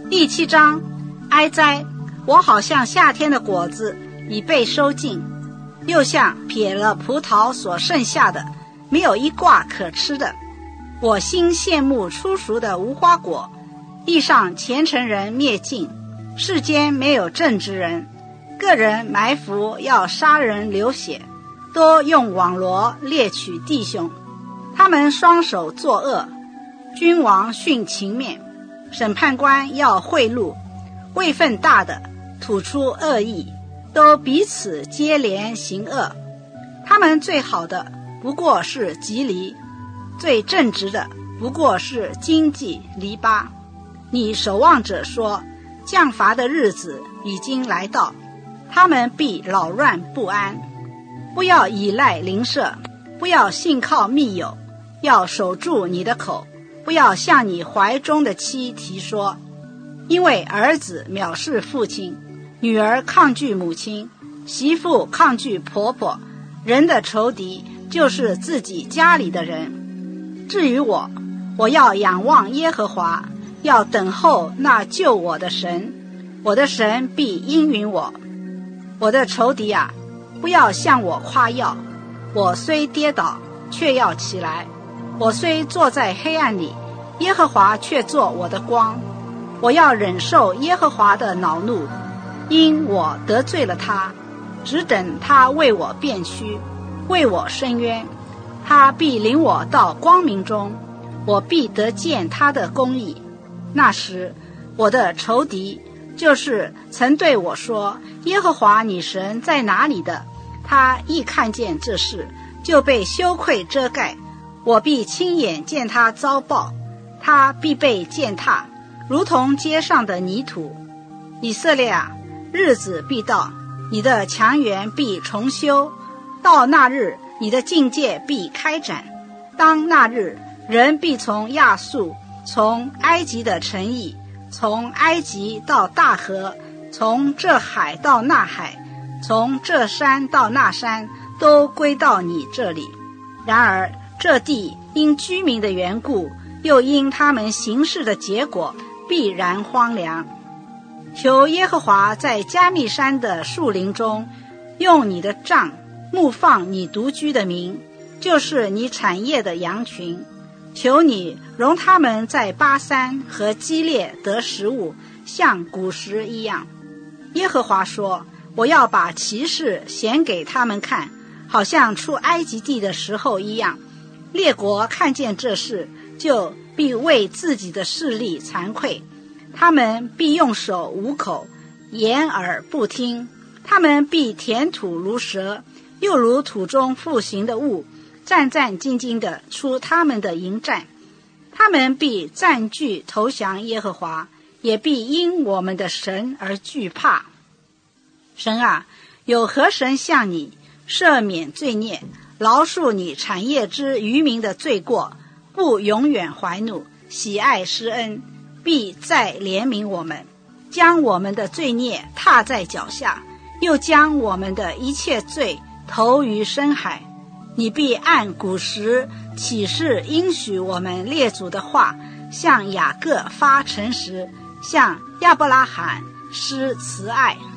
第7章，哀哉！我好像夏天的果子已被收尽，又像撇了葡萄所剩下的，没有一挂可吃的。我心羡慕初熟的无花果，地上虔诚人灭尽，世间没有正直人，个人埋伏要杀人流血，多用网罗猎取弟兄。他们双手作恶，君王徇情面，审判官要贿赂，位分大的吐出恶意，都彼此接连行恶。他们最好的不过是吉藜，最正直的不过是荆棘篱笆。你守望者说，降罚的日子已经来到，他们必扰乱不安。不要依赖邻舍，不要信靠密友，要守住你的口，不要向你怀中的妻提说，因为儿子藐视父亲，女儿抗拒母亲，媳妇抗拒婆婆，人的仇敌就是自己家里的人。至于我，我要仰望耶和华，要等候那救我的神，我的神必应允我。我的仇敌啊，不要向我夸耀，我虽跌倒，却要起来；我虽坐在黑暗里，耶和华却做我的光。我要忍受耶和华的恼怒，因我得罪了他，只等他为我辩屈，为我伸冤。他必领我到光明中，我必得见他的公义。那时，我的仇敌，就是曾对我说，耶和华你神在哪里的，他一看见这事，就被羞愧遮盖。我必亲眼见他遭报，他必被践踏，如同街上的泥土。以色列啊，日子必到，你的墙垣必重修，到那日，你的境界必开展。当那日，人必从亚述，从埃及的城邑，从埃及到大河，从这海到那海，从这山到那山，都归到你这里。然而这地因居民的缘故，又因他们行事的结果，必然荒凉。求耶和华在加密山的树林中，用你的杖牧放你独居的民，就是你产业的羊群。求你容他们在巴珊和基列得食物，像古时一样。耶和华说，我要把奇事显给他们看，好像出埃及地的时候一样。列国看见这事，就必为自己的势力惭愧，他们必用手捂口，掩耳不听。他们必填土如蛇，又如土中复行的物，战战兢兢地出他们的营战。他们必占据投降耶和华，也必因我们的神而惧怕。神啊，有何神像你，赦免罪孽，饶恕你产业之渔民的罪过，不永远怀怒，喜爱施恩，必再怜悯我们，将我们的罪孽踏在脚下，又将我们的一切罪投于深海。你必按古时启示应许我们列祖的话，向雅各发诚实，向亚伯拉罕施慈爱。